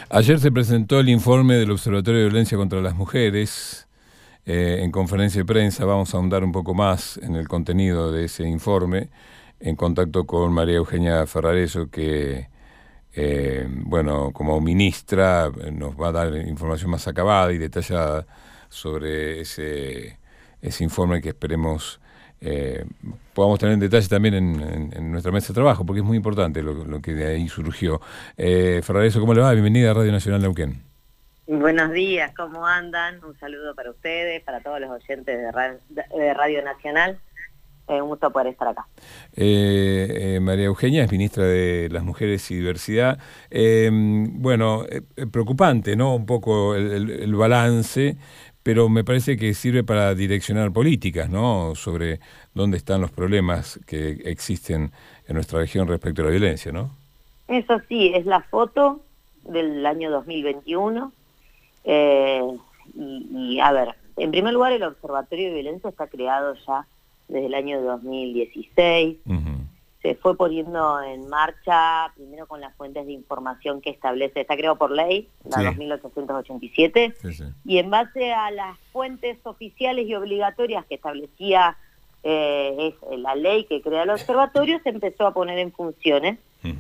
Ayer se presentó el informe del Observatorio de Violencia contra las Mujeres. En conferencia de prensa vamos a ahondar un poco más en el contenido de ese informe, en contacto con María Eugenia Ferrareso, que, bueno, como ministra nos va a dar información más acabada y detallada sobre ese informe que esperemos podamos tener en detalle también en nuestra mesa de trabajo, porque es muy importante lo que de ahí surgió. Ferrareso, ¿cómo le va? Bienvenida a Radio Nacional Neuquén. Buenos días, ¿cómo andan? Un saludo para ustedes, para todos los oyentes de Radio Nacional. Un gusto poder estar acá. María Eugenia es ministra de las Mujeres y Diversidad. Bueno, preocupante, ¿no? Un poco el balance, pero me parece que sirve para direccionar políticas, ¿no? Sobre dónde están los problemas que existen en nuestra región respecto a la violencia, ¿no? Eso sí, es la foto del año 2021. A ver, en primer lugar, el Observatorio de Violencia está creado ya desde el año 2016. Se fue poniendo en marcha, primero con las fuentes de información que establece, está creado por ley, la 2887, y en base a las fuentes oficiales y obligatorias que establecía la ley que crea el observatorio, se empezó a poner en funciones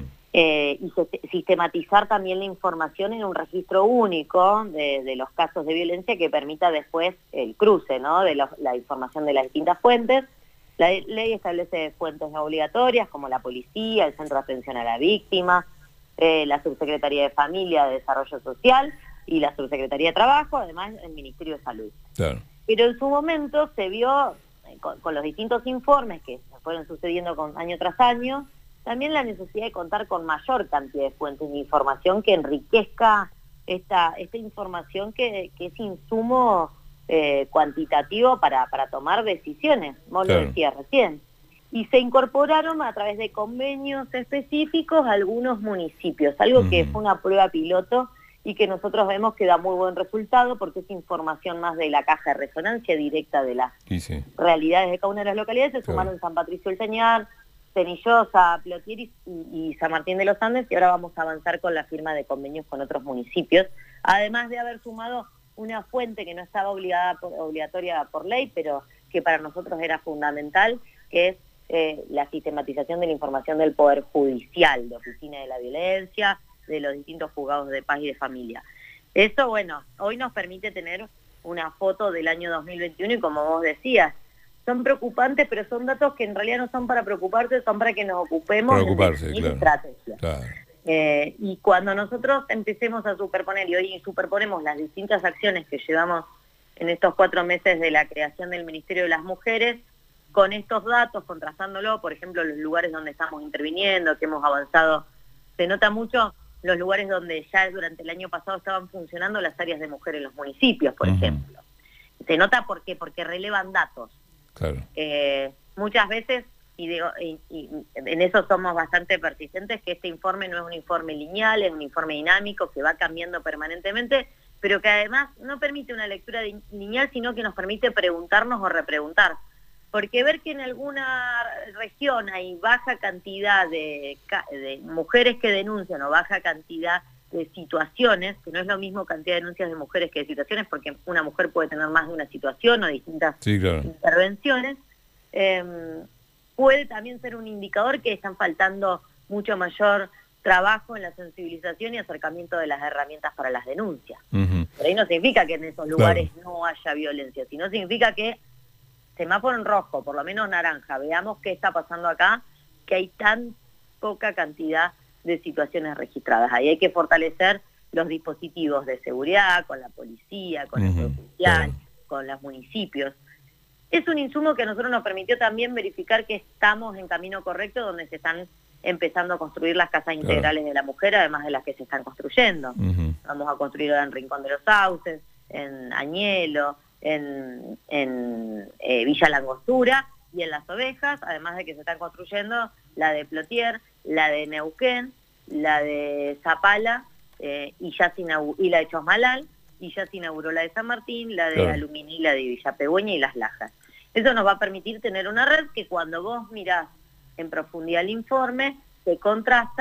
y sistematizar también la información en un registro único de los casos de violencia que permita después el cruce, ¿no?, de la información de las distintas fuentes. La ley establece fuentes obligatorias como la policía, el Centro de Atención a la Víctima, la Subsecretaría de Familia, de Desarrollo Social y la Subsecretaría de Trabajo, además el Ministerio de Salud. Claro. Pero en su momento se vio, con los distintos informes que se fueron sucediendo año tras año, también la necesidad de contar con mayor cantidad de fuentes de información que enriquezca esta información que es insumo cuantitativo para tomar decisiones, vos lo decías recién. Y se incorporaron a través de convenios específicos a algunos municipios, algo que fue una prueba piloto y que nosotros vemos que da muy buen resultado porque es información más de la caja de resonancia directa de las realidades de cada una de las localidades. Se sumaron San Patricio del Señal, Cenillosa, Plotier y San Martín de los Andes, y ahora vamos a avanzar con la firma de convenios con otros municipios, además de haber sumado una fuente que no estaba obligatoria por ley, pero que para nosotros era fundamental, que es la sistematización de la información del Poder Judicial, de Oficina de la Violencia, de los distintos juzgados de paz y de familia. Eso, bueno, hoy nos permite tener una foto del año 2021 y como vos decías, son preocupantes, pero son datos que en realidad no son para preocuparse, son para que nos ocupemos de definir estrategias. Claro. Y cuando nosotros empecemos a superponer, y hoy superponemos las distintas acciones que llevamos en estos 4 meses de la creación del Ministerio de las Mujeres, con estos datos, contrastándolo, por ejemplo, los lugares donde estamos interviniendo, que hemos avanzado, se nota mucho los lugares donde ya durante el año pasado estaban funcionando las áreas de mujer en los municipios, por ejemplo. Se nota porque relevan datos. Claro. Muchas veces, y en eso somos bastante persistentes, que este informe no es un informe lineal, es un informe dinámico que va cambiando permanentemente, pero que además no permite una lectura lineal, sino que nos permite preguntarnos o repreguntar. Porque ver que en alguna región hay baja cantidad de mujeres que denuncian o baja cantidad de situaciones, que no es lo mismo cantidad de denuncias de mujeres que de situaciones, porque una mujer puede tener más de una situación o distintas intervenciones, puede también ser un indicador que están faltando mucho mayor trabajo en la sensibilización y acercamiento de las herramientas para las denuncias. Por ahí no significa que en esos lugares no haya violencia, sino significa que semáforo en rojo, por lo menos naranja, veamos qué está pasando acá, que hay tan poca cantidad de situaciones registradas. Ahí hay que fortalecer los dispositivos de seguridad, con la policía, con el Poder Judicial, con los municipios. Es un insumo que a nosotros nos permitió también verificar que estamos en camino correcto, donde se están empezando a construir las casas integrales de la mujer, además de las que se están construyendo. Vamos a construir ahora en Rincón de los Sauces, en Añelo, en Villa Langostura y en Las Ovejas, además de que se están construyendo la de Plotier, la de Neuquén, la de Zapala y la de Chosmalal, y ya se inauguró la de San Martín, la de Aluminí, la de Villa Pegüeña y Las Lajas. Eso nos va a permitir tener una red que cuando vos mirás en profundidad el informe, se contrasta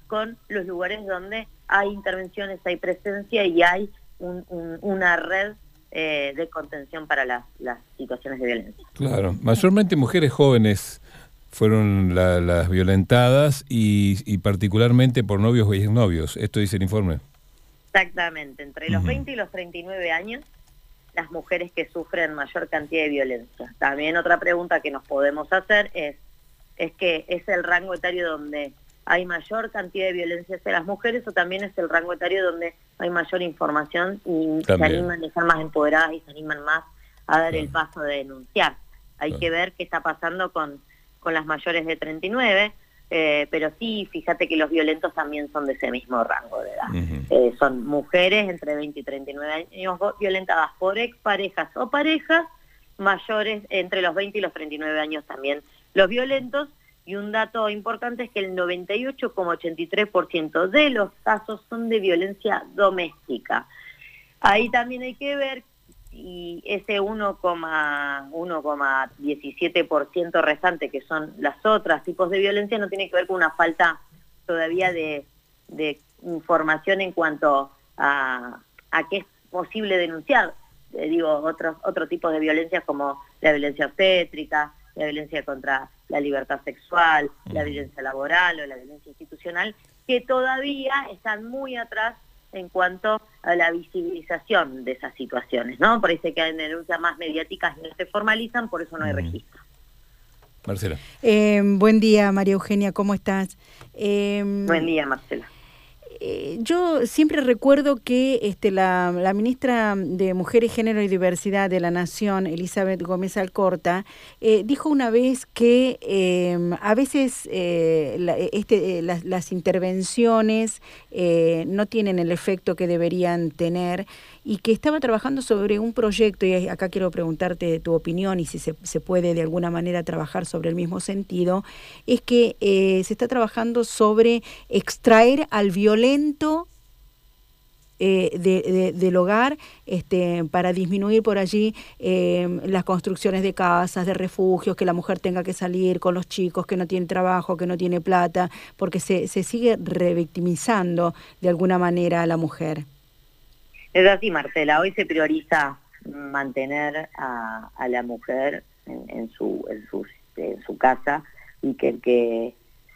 con los lugares donde hay intervenciones, hay presencia y hay una red de contención para las situaciones de violencia. Claro, mayormente mujeres jóvenes fueron las violentadas y particularmente por novios o exnovios. ¿Esto dice el informe? Exactamente, entre los 20 y los 39 años, las mujeres que sufren mayor cantidad de violencia. También otra pregunta que nos podemos hacer es que es el rango etario donde hay mayor cantidad de violencia hacia las mujeres, o también es el rango etario donde hay mayor información y se animan a estar más empoderadas y se animan más a dar el paso de denunciar. Hay que ver qué está pasando con las mayores de 39, pero sí, fíjate que los violentos también son de ese mismo rango de edad. Son mujeres entre 20 y 39 años violentadas por exparejas o parejas, mayores entre los 20 y los 39 años también los violentos. Y un dato importante es que el 98,83% de los casos son de violencia doméstica. Ahí también hay que ver, y ese 1,17% restante, que son las otras tipos de violencia, no tiene que ver con una falta todavía de información en cuanto a qué es posible denunciar. Otro tipo de violencias como la violencia obstétrica, la violencia contra la libertad sexual, la violencia laboral o la violencia institucional, que todavía están muy atrás en cuanto a la visibilización de esas situaciones, ¿no? Por eso que hay denuncias más mediáticas y no se formalizan, por eso no hay registro. Marcela. Buen día, María Eugenia, ¿cómo estás? Buen día, Marcela. Yo siempre recuerdo que la ministra de Mujeres, Género y Diversidad de la Nación, Elizabeth Gómez Alcorta, dijo una vez que a veces las intervenciones no tienen el efecto que deberían tener, y que estaba trabajando sobre un proyecto, y acá quiero preguntarte tu opinión y si se puede de alguna manera trabajar sobre el mismo sentido, es que se está trabajando sobre extraer al violento del hogar, para disminuir por allí las construcciones de casas, de refugios, que la mujer tenga que salir con los chicos, que no tiene trabajo, que no tiene plata, porque se sigue revictimizando de alguna manera a la mujer. Es así, Marcela. Hoy se prioriza mantener a la mujer en su casa, y que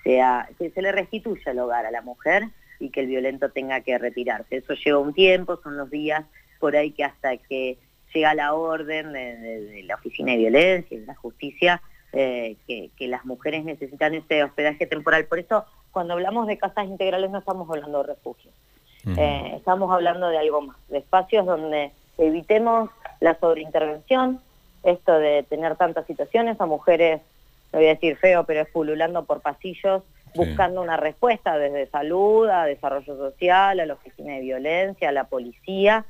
se le restituya el hogar a la mujer y que el violento tenga que retirarse. Eso lleva un tiempo, son los días por ahí que hasta que llega la orden de la Oficina de Violencia y de la Justicia, que las mujeres necesitan ese hospedaje temporal. Por eso, cuando hablamos de casas integrales no estamos hablando de refugios. Estamos hablando de algo más, de espacios donde evitemos la sobreintervención, esto de tener tantas situaciones a mujeres, no voy a decir feo, pero es pululando por pasillos, buscando una respuesta desde salud, a desarrollo social, a la oficina de violencia, a la policía,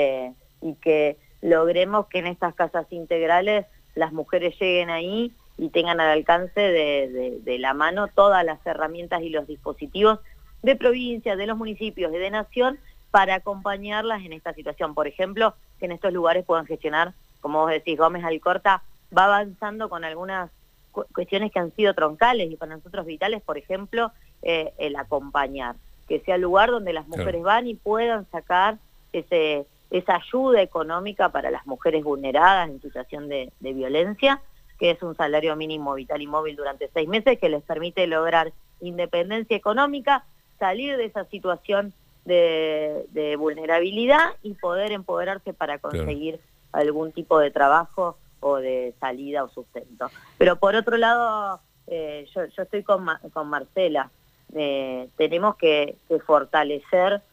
y que logremos que en estas casas integrales las mujeres lleguen ahí y tengan al alcance de la mano todas las herramientas y los dispositivos de provincia, de los municipios y de nación para acompañarlas en esta situación. Por ejemplo, que en estos lugares puedan gestionar, como vos decís, Gómez Alcorta va avanzando con algunas cuestiones que han sido troncales y para nosotros vitales, por ejemplo, el acompañar, que sea el lugar donde las mujeres van y puedan sacar esa ayuda económica para las mujeres vulneradas en situación de violencia, que es un salario mínimo vital y móvil durante 6 meses, que les permite lograr independencia económica, salir de esa situación de vulnerabilidad y poder empoderarse para conseguir algún tipo de trabajo o de salida o sustento. Pero por otro lado, yo estoy con Marcela, tenemos que fortalecer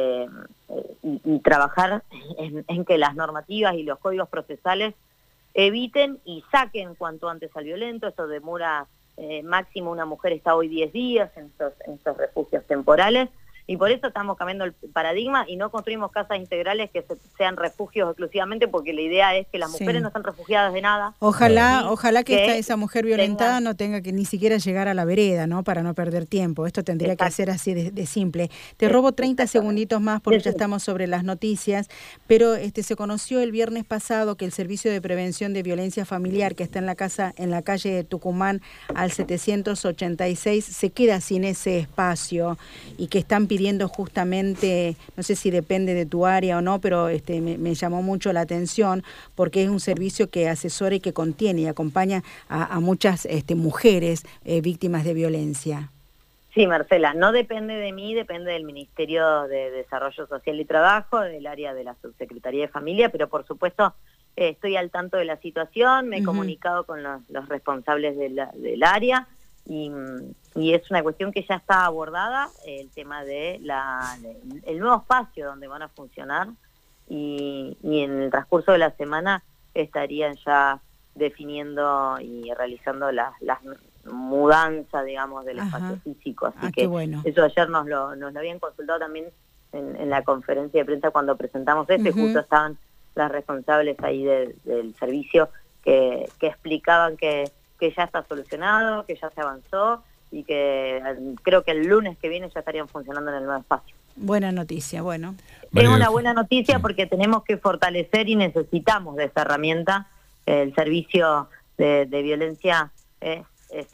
y trabajar en que las normativas y los códigos procesales eviten y saquen cuanto antes al violento. Eso demora máximo, una mujer está hoy 10 días en estos refugios temporales, Y por eso estamos cambiando el paradigma y no construimos casas integrales que sean refugios exclusivamente, porque la idea es que las mujeres no están refugiadas de nada. Ojalá que esa mujer violentada no tenga que ni siquiera llegar a la vereda, ¿no? Para no perder tiempo. Esto tendría que ser así de simple. Te robo 30 segunditos más porque ya estamos sobre las noticias, pero se conoció el viernes pasado que el Servicio de Prevención de Violencia Familiar, que está en la calle de Tucumán al 786, se queda sin ese espacio y que están pidiendo justamente, no sé si depende de tu área o no, pero me llamó mucho la atención porque es un servicio que asesora y que contiene y acompaña a muchas mujeres víctimas de violencia. Sí, Marcela, no depende de mí, depende del Ministerio de Desarrollo Social y Trabajo, del área de la Subsecretaría de Familia, pero por supuesto estoy al tanto de la situación, me he comunicado con los responsables del área y es una cuestión que ya está abordada, el tema de el nuevo espacio donde van a funcionar y en el transcurso de la semana estarían ya definiendo y realizando las mudanza, digamos, del espacio físico. Así que bueno. Eso ayer nos lo habían consultado también en la conferencia de prensa cuando presentamos y justo estaban las responsables ahí del servicio que explicaban que ya está solucionado, que ya se avanzó y que creo que el lunes que viene ya estarían funcionando en el nuevo espacio. Buena noticia, bueno. Es una buena noticia porque tenemos que fortalecer y necesitamos de esa herramienta. El servicio de violencia es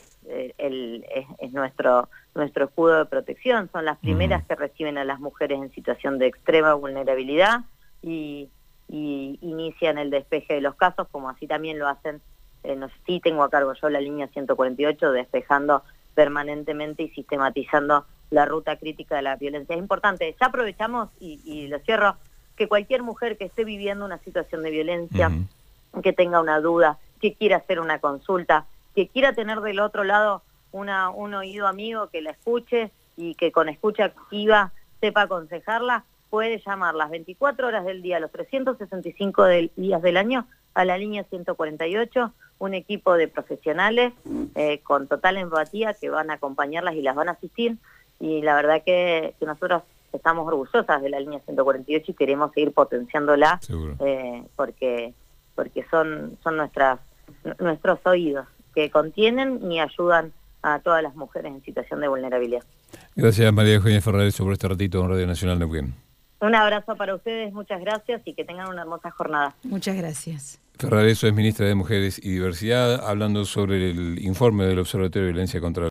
nuestro escudo de protección. Son las primeras que reciben a las mujeres en situación de extrema vulnerabilidad y inician el despeje de los casos, como así también lo hacen. Sí tengo a cargo yo la línea 148, despejando permanentemente y sistematizando la ruta crítica de la violencia. Es importante, ya aprovechamos y lo cierro, que cualquier mujer que esté viviendo una situación de violencia, que tenga una duda, que quiera hacer una consulta, que quiera tener del otro lado un oído amigo que la escuche y que con escucha activa sepa aconsejarla, puede llamar las 24 horas del día, los 365 días del año, a la línea 148, un equipo de profesionales con total empatía que van a acompañarlas y las van a asistir. Y la verdad que nosotros estamos orgullosas de la línea 148 y queremos seguir potenciándola porque son nuestros oídos que contienen y ayudan a todas las mujeres en situación de vulnerabilidad. Gracias, María Eugenia Ferrareso, por este ratito en Radio Nacional Neuquén. Un abrazo para ustedes, muchas gracias y que tengan una hermosa jornada. Muchas gracias. Ferrareso es ministra de Mujeres y Diversidad, hablando sobre el informe del Observatorio de Violencia contra